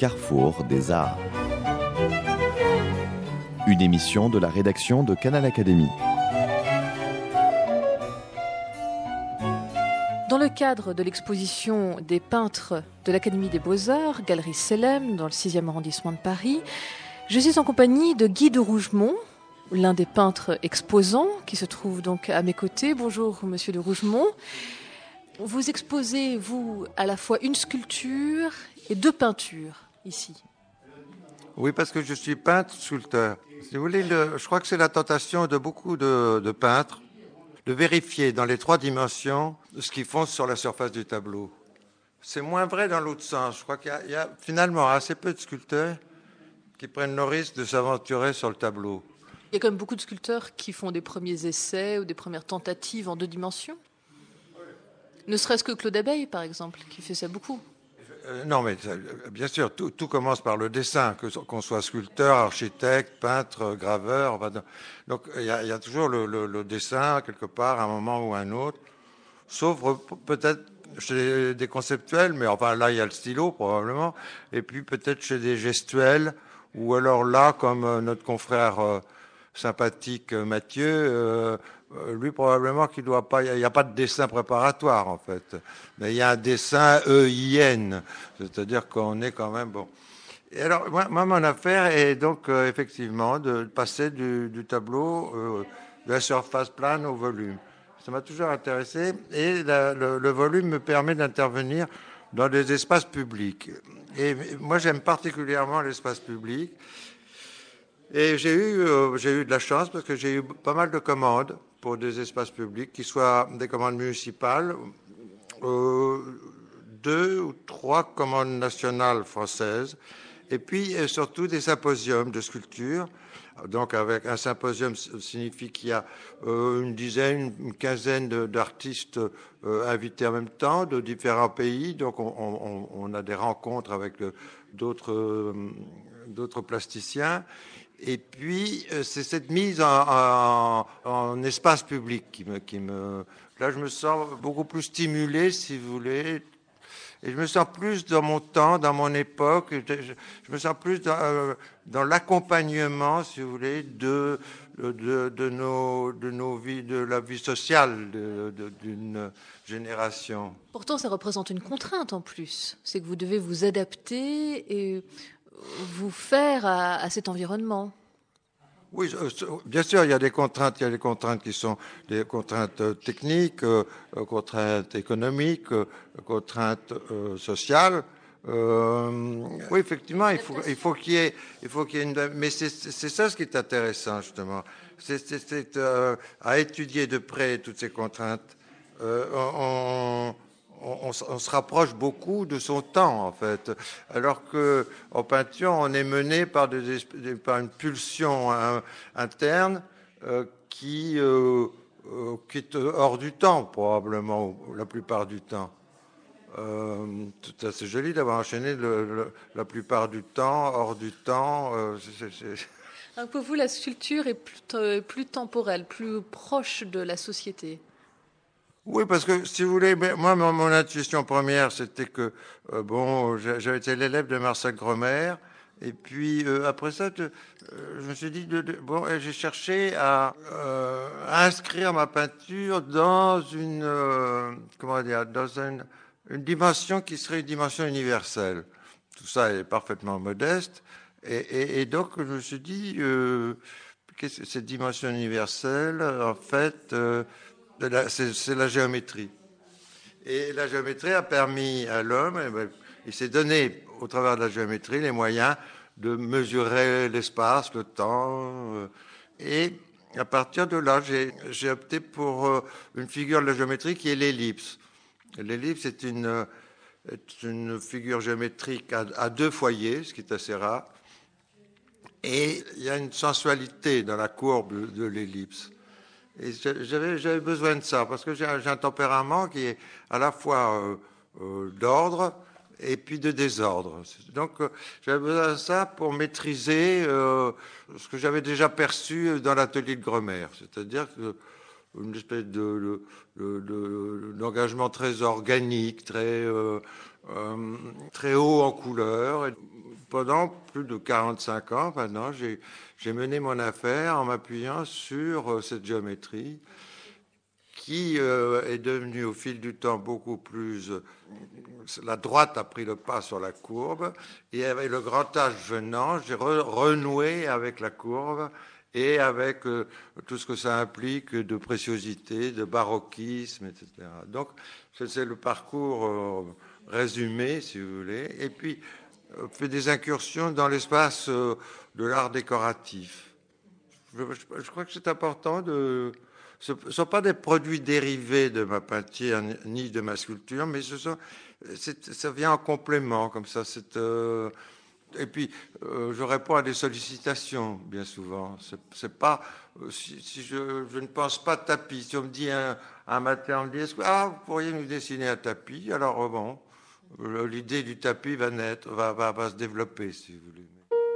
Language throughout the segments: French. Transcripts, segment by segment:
carrefour des arts. Une émission de la rédaction de Canal Académie. Dans le cadre de l'exposition des peintres de l'Académie des Beaux-Arts, Galerie Sellem, dans le 6e arrondissement de Paris, je suis en compagnie de Guy de Rougemont, l'un des peintres exposants, qui se trouve donc à mes côtés. Bonjour, monsieur de Rougemont. Vous exposez, vous, à la fois une sculpture et 2 peintures, ici. Oui, parce que je suis peintre-sculpteur. Si vous voulez, je crois que c'est la tentation de beaucoup de peintres de vérifier dans les 3 dimensions ce qu'ils font sur la surface du tableau. C'est moins vrai dans l'autre sens. Je crois qu'il y a finalement assez peu de sculpteurs qui prennent le risque de s'aventurer sur le tableau. Il y a quand même beaucoup de sculpteurs qui font des premiers essais ou des premières tentatives en 2 dimensions. Ne serait-ce que Claude Abeille, par exemple, qui fait ça beaucoup. Non, mais bien sûr, tout commence par le dessin, qu'on soit sculpteur, architecte, peintre, graveur. Donc, il y a toujours le dessin, quelque part, à un moment ou à un autre. Sauf peut-être chez des conceptuels, mais enfin là, il y a le stylo, probablement. Et puis peut-être chez des gestuels, ou alors là, comme notre confrère sympathique Mathieu, lui, probablement qu'il doit pas, il n'y a pas de dessin préparatoire, en fait. Mais il y a un dessin EIN. C'est-à-dire qu'on est quand même bon. Et alors, moi mon affaire est donc, effectivement, de passer du tableau, de la surface plane au volume. Ça m'a toujours intéressé. Et le volume me permet d'intervenir dans des espaces publics. Et moi, j'aime particulièrement l'espace public. Et j'ai eu de la chance parce que j'ai eu pas mal de commandes pour des espaces publics, qui soient des commandes municipales, 2 ou 3 commandes nationales françaises, et puis surtout des symposiums de sculpture. Donc avec un symposium signifie qu'il y a une dizaine, une quinzaine d'artistes invités en même temps de différents pays. Donc on a des rencontres avec d'autres plasticiens. Et puis, c'est cette mise en espace public qui me... Là, je me sens beaucoup plus stimulé, si vous voulez. Et je me sens plus dans mon temps, dans mon époque. Je me sens plus dans l'accompagnement, si vous voulez, de nos vies, de la vie sociale d'une génération. Pourtant, ça représente une contrainte en plus. C'est que vous devez vous adapter et vous faire à cet environnement. Oui, bien sûr, il y a des contraintes. Il y a des contraintes qui sont des contraintes techniques, contraintes économiques, contraintes sociales. Oui, effectivement, il faut qu'il y ait une. Mais c'est ça ce qui est intéressant justement. C'est à étudier de près toutes ces contraintes. On se rapproche beaucoup de son temps, en fait. Alors que en peinture, on est mené par une pulsion interne qui est hors du temps, probablement, la plupart du temps. C'est assez joli d'avoir enchaîné la plupart du temps, hors du temps. Donc pour vous, la sculpture est plus temporelle, plus proche de la société. Oui, parce que, si vous voulez, moi, mon intuition première, c'était que, j'avais été l'élève de Marcel Gromer, et puis, après ça, je me suis dit, j'ai cherché à inscrire ma peinture dans dans une dimension qui serait une dimension universelle. Tout ça est parfaitement modeste, et donc, je me suis dit, qu'est-ce que cette dimension universelle, en fait, c'est la géométrie. Et la géométrie a permis à l'homme, il s'est donné au travers de la géométrie les moyens de mesurer l'espace, le temps. Et à partir de là, j'ai opté pour une figure de la géométrie qui est l'ellipse. L'ellipse est une figure géométrique à 2 foyers, ce qui est assez rare. Et il y a une sensualité dans la courbe de l'ellipse. Et j'avais besoin de ça, parce que j'ai un tempérament qui est à la fois d'ordre et puis de désordre. Donc, j'avais besoin de ça pour maîtriser ce que j'avais déjà perçu dans l'atelier de Gromer, c'est-à-dire une espèce d'engagement très organique, très très haut en couleur. Et pendant plus de 45 ans maintenant, j'ai mené mon affaire en m'appuyant sur cette géométrie qui est devenue au fil du temps beaucoup plus... la droite a pris le pas sur la courbe, et avec le grand âge venant, j'ai renoué avec la courbe et avec tout ce que ça implique de préciosité, de baroquisme, etc. Donc, c'est le parcours résumé, si vous voulez. Et puis, fait des incursions dans l'espace de l'art décoratif. Je crois que c'est important de... Ce ne sont pas des produits dérivés de ma peinture ni de ma sculpture, mais ça vient en complément, comme ça. Et puis, je réponds à des sollicitations, bien souvent. C'est pas, si je ne pense pas tapis. Si on me dit un matin, on me dit, vous pourriez nous dessiner un tapis? Alors, bon, l'idée du tapis va se développer, si vous voulez.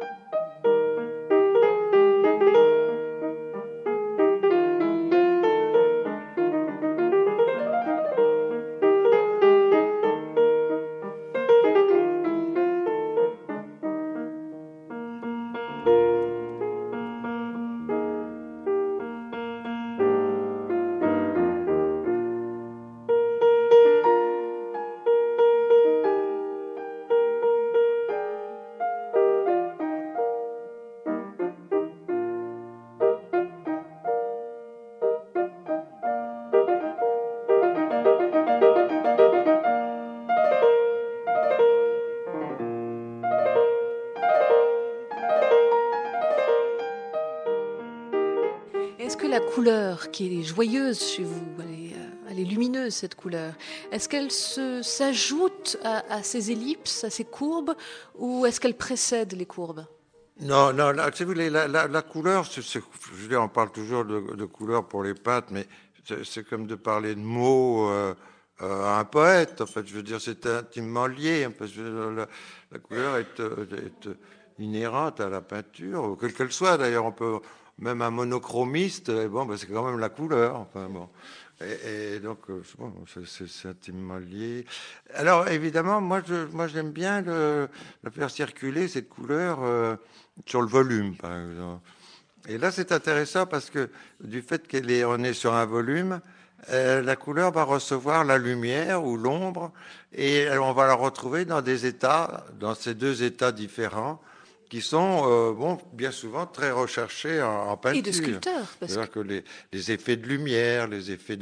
Est-ce que la couleur qui est joyeuse chez vous, elle est lumineuse cette couleur, est-ce qu'elle s'ajoute à ces ellipses, à ces courbes, ou est-ce qu'elle précède les courbes? Non, si vous voulez, la couleur, je veux dire, on parle toujours de couleur pour les peintres, mais c'est comme de parler de mots à un poète. En fait, je veux dire, c'est intimement lié. Parce que la couleur est inhérente à la peinture, quelle qu'elle soit. D'ailleurs, on peut même un monochromiste, c'est quand même la couleur. Enfin bon. Et donc, c'est intimement lié. Alors, évidemment, moi j'aime bien la faire circuler, cette couleur, sur le volume, par exemple. Et là, c'est intéressant parce que du fait on est sur un volume, la couleur va recevoir la lumière ou l'ombre, et on va la retrouver dans ces deux états différents, qui sont bien souvent très recherchés en peinture. Et de sculpteurs. C'est-à-dire que les effets de lumière, les effets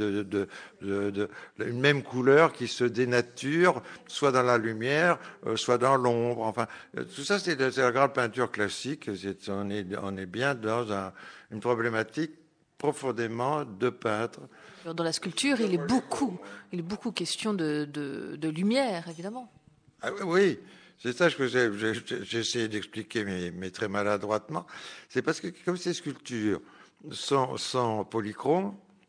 une même couleur qui se dénature, soit dans la lumière, soit dans l'ombre. Enfin, tout ça, c'est la grande peinture classique. On est bien dans une problématique profondément de peintre. Dans la sculpture, il est beaucoup question de lumière, évidemment. Ah, oui. C'est ça que j'ai essayé d'expliquer, mais très maladroitement. C'est parce que comme ces sculptures sont polychromes,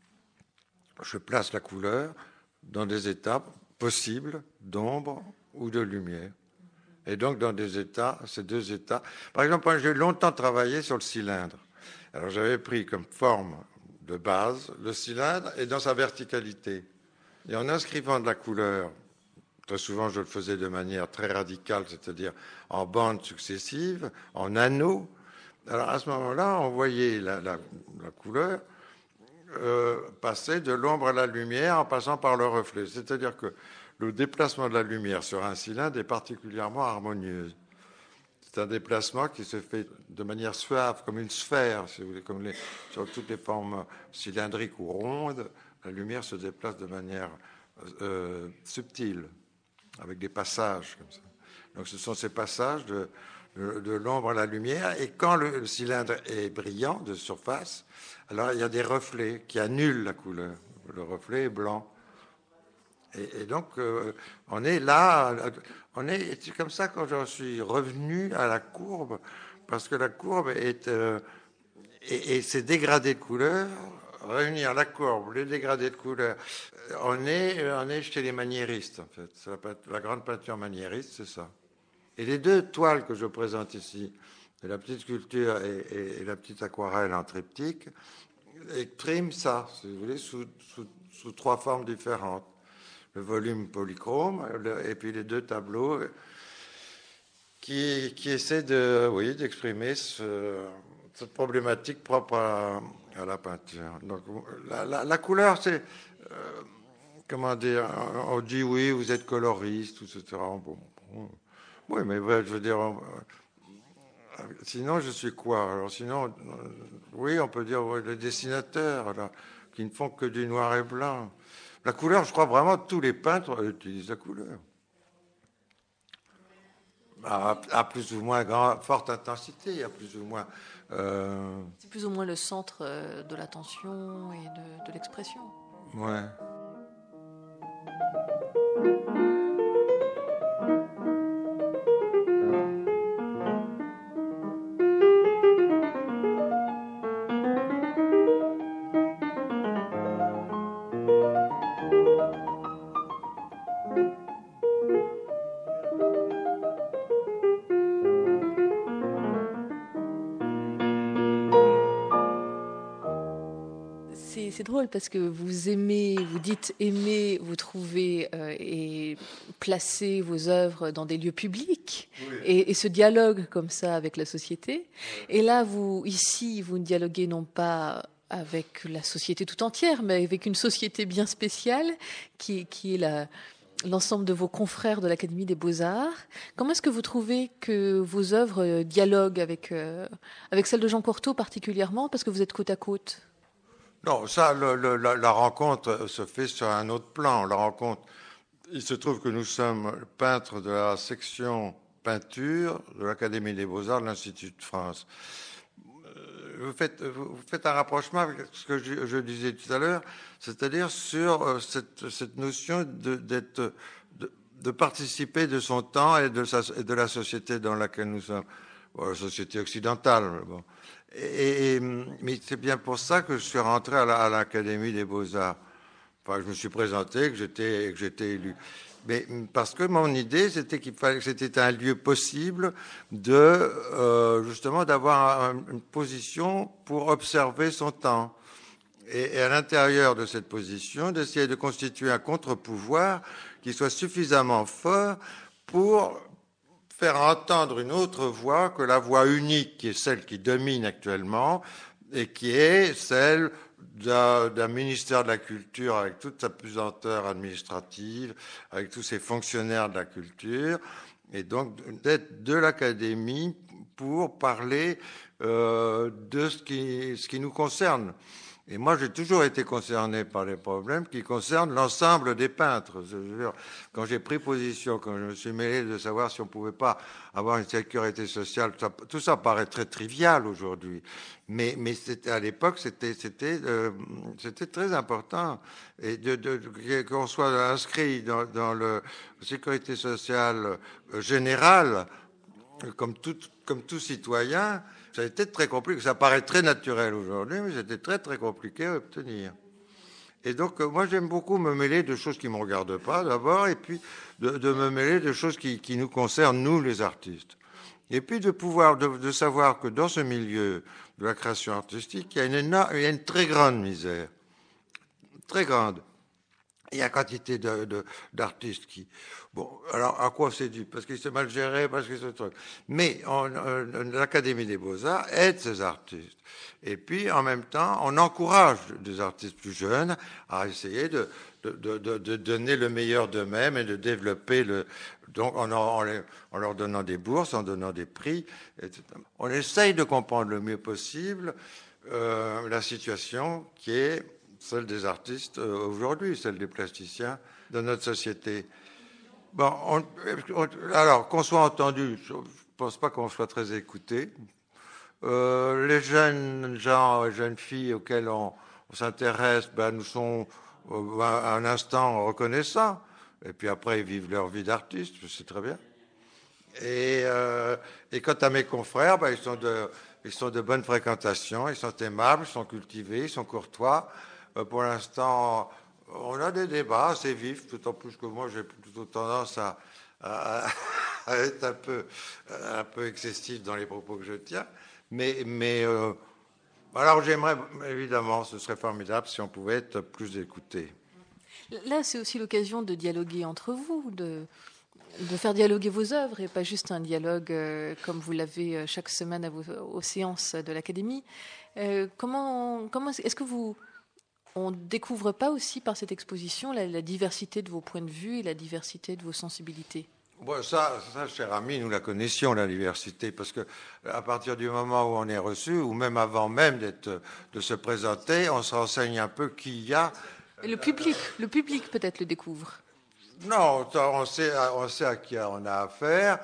je place la couleur dans des états possibles d'ombre ou de lumière. Et donc dans ces deux états. Par exemple, j'ai longtemps travaillé sur le cylindre. Alors j'avais pris comme forme de base le cylindre et dans sa verticalité. Et en inscrivant de la couleur, très souvent, je le faisais de manière très radicale, c'est-à-dire en bandes successives, en anneaux. Alors, à ce moment-là, on voyait la couleur passer de l'ombre à la lumière en passant par le reflet. C'est-à-dire que le déplacement de la lumière sur un cylindre est particulièrement harmonieux. C'est un déplacement qui se fait de manière suave, comme une sphère, si vous voulez, sur toutes les formes cylindriques ou rondes. La lumière se déplace de manière subtile, avec des passages comme ça. Donc ce sont ces passages de l'ombre à la lumière, et quand le cylindre est brillant de surface, alors il y a des reflets qui annulent la couleur. Le reflet est blanc. Et donc on est là, c'est comme ça que je suis revenu à la courbe, parce que la courbe et ces dégradés de couleurs, réunir la courbe, les dégradés de couleurs, on est chez les maniéristes, en fait. La grande peinture maniériste, c'est ça. Et les deux toiles que je présente ici, la petite sculpture et la petite aquarelle en triptyque, expriment ça, si vous voulez, sous trois formes différentes. le volume polychrome, et puis les 2 tableaux qui essaient d'exprimer cette problématique propre à la peinture. Donc, la couleur, c'est... comment dire, on dit oui, vous êtes coloriste, etc. Bon. Oui, mais je veux dire, sinon je suis quoi? Alors sinon, oui, on peut dire les dessinateurs, là, qui ne font que du noir et blanc. La couleur, je crois vraiment que tous les peintres utilisent la couleur. À plus ou moins forte intensité, à plus ou moins... C'est plus ou moins le centre de l'attention et de l'expression. Ouais. C'est drôle parce que vous aimez, vous dites aimer, vous trouvez et placer vos œuvres dans des lieux publics et ce dialogue comme ça avec la société. Et là, ici, vous ne dialoguez non pas avec la société tout entière, mais avec une société bien spéciale qui est l'ensemble de vos confrères de l'Académie des Beaux-Arts. Comment est-ce que vous trouvez que vos œuvres dialoguent avec celles de Jean Cortot particulièrement, parce que vous êtes côte à côte? Non, ça, la rencontre se fait sur un autre plan. La rencontre, il se trouve que nous sommes peintres de la section peinture de l'Académie des Beaux-Arts de l'Institut de France. Vous faites un rapprochement avec ce que je disais tout à l'heure, c'est-à-dire sur cette notion de participer de son temps et de la société dans laquelle nous sommes, la société occidentale. Bon. Mais c'est bien pour ça que je suis rentré à l'Académie des Beaux-Arts. Enfin, je me suis présenté, que j'étais élu. Mais parce que mon idée, c'était que c'était un lieu possible justement d'avoir une position pour observer son temps. Et à l'intérieur de cette position, d'essayer de constituer un contre-pouvoir qui soit suffisamment fort pour faire entendre une autre voix que la voix unique, qui est celle qui domine actuellement, et qui est celle d'un ministère de la Culture avec toute sa pesanteur administrative, avec tous ses fonctionnaires de la culture, et donc d'être de l'Académie pour parler de ce qui nous concerne. Et moi, j'ai toujours été concerné par les problèmes qui concernent l'ensemble des peintres. Quand j'ai pris position, quand je me suis mêlé de savoir si on pouvait pas avoir une sécurité sociale, tout ça paraît très trivial aujourd'hui. Mais à l'époque, c'était très important. Et qu'on soit inscrit dans la sécurité sociale générale, comme tout citoyen, ça a été très compliqué. Ça paraît très naturel aujourd'hui, mais c'était très, très compliqué à obtenir. Et donc, moi, j'aime beaucoup me mêler de choses qui ne me regardent pas, d'abord, et puis de me mêler de choses qui nous concernent, nous, les artistes. Et puis de savoir que dans ce milieu de la création artistique, il y a une très grande misère. Très grande. Il y a quantité d'artistes qui... Bon, alors à quoi c'est dû? Parce qu'ils sont mal gérés, parce que c'est truc. Mais l'Académie des Beaux-Arts aide ces artistes. Et puis, en même temps, on encourage des artistes plus jeunes à essayer de donner le meilleur d'eux-mêmes et de développer donc en leur donnant des bourses, en donnant des prix, etc. On essaye de comprendre le mieux possible la situation qui est celle des artistes aujourd'hui, celle des plasticiens de notre société. Bon, alors, qu'on soit entendu, je ne pense pas qu'on soit très écouté. Les jeunes gens et jeunes filles auxquels on s'intéresse, nous sont à un instant reconnaissants. Et puis après, ils vivent leur vie d'artiste, c'est très bien. Et quant à mes confrères, ils sont de bonne fréquentation, ils sont aimables, ils sont cultivés, ils sont courtois. Pour l'instant, on a des débats assez vifs, d'autant plus que moi, j'ai plutôt tendance à être un peu excessif dans les propos que je tiens. Mais alors, j'aimerais, évidemment, ce serait formidable si on pouvait être plus écouté. Là, c'est aussi l'occasion de dialoguer entre vous, de faire dialoguer vos œuvres et pas juste un dialogue comme vous l'avez chaque semaine aux séances de l'Académie. Est-ce que on découvre pas aussi par cette exposition la diversité de vos points de vue et la diversité de vos sensibilités? Bon, ça, cher ami, nous la connaissions, la diversité, parce que à partir du moment où on est reçu, ou même avant même de se présenter, on se renseigne un peu qui y a. Et le public peut-être le découvre. Non, on sait à qui on a affaire.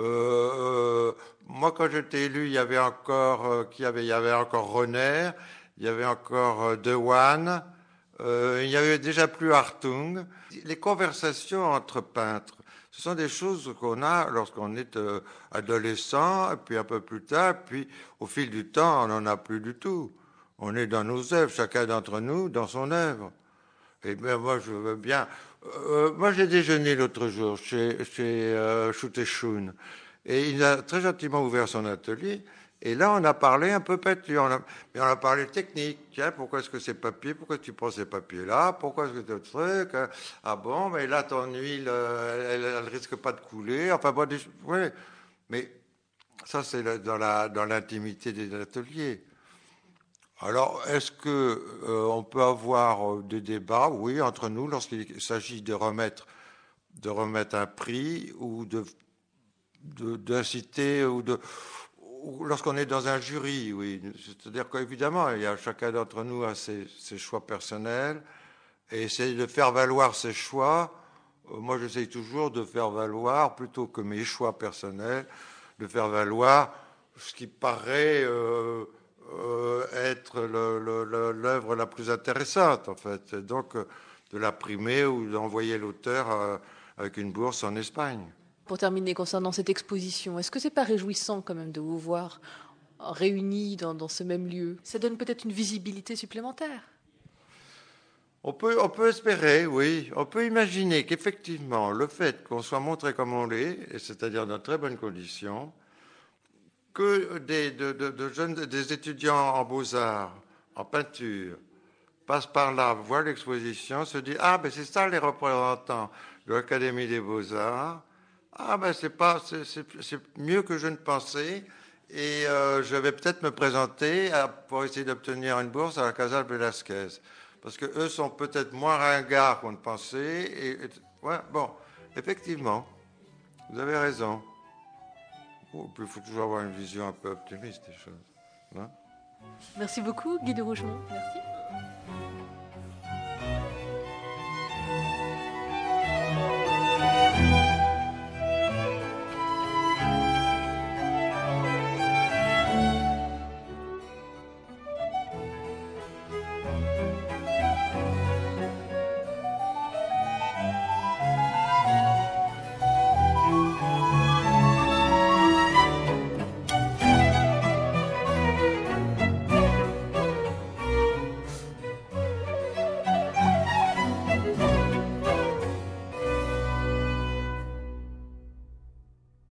Moi, quand j'étais élu, il y avait encore il y avait encore Renner, il y avait encore De Waan, il n'y avait déjà plus Hartung. Les conversations entre peintres, ce sont des choses qu'on a lorsqu'on est adolescent, et puis un peu plus tard, puis au fil du temps, on n'en a plus du tout. On est dans nos œuvres, chacun d'entre nous dans son œuvre. Et bien, moi, je veux bien. Moi, j'ai déjeuné l'autre jour chez Schutte Schoen, et il a très gentiment ouvert son atelier. Et là, on a parlé un peu peinture, mais on a parlé technique. Tiens, pourquoi est-ce que ces papiers, pourquoi tu prends ces papiers-là, pourquoi est-ce que tu truc, ah bon, mais là, ton huile, elle risque pas de couler. Enfin, bon, ouais. Mais ça, c'est dans l'intimité des ateliers. Alors, est-ce que on peut avoir des débats, oui, entre nous, lorsqu'il s'agit de remettre un prix ou d'inciter ou lorsqu'on est dans un jury, oui. C'est-à-dire qu'évidemment, chacun d'entre nous a ses choix personnels et essayer de faire valoir ses choix. Moi, j'essaye toujours de faire valoir, plutôt que mes choix personnels, de faire valoir ce qui paraît être l'œuvre la plus intéressante, en fait. Et donc, de la primer ou d'envoyer l'auteur avec une bourse en Espagne. Pour terminer, concernant cette exposition, est-ce que c'est pas réjouissant quand même de vous voir réunis dans ce même lieu? Ça donne peut-être une visibilité supplémentaire. On peut espérer, oui. On peut imaginer qu'effectivement, le fait qu'on soit montré comme on l'est, c'est-à-dire dans très bonnes conditions, que des étudiants en beaux-arts, en peinture, passent par là, voient l'exposition, se disent « Ah, ben c'est ça les représentants de l'Académie des Beaux-Arts. Ah, ben c'est mieux que je ne pensais. Et je vais peut-être me présenter pour essayer d'obtenir une bourse à la Casal Velasquez. Parce qu'eux sont peut-être moins ringards qu'on ne pensait. Ouais, bon, effectivement, vous avez raison. Il faut toujours avoir une vision un peu optimiste des choses. Hein? Merci beaucoup, Guy de Rougemont. Merci.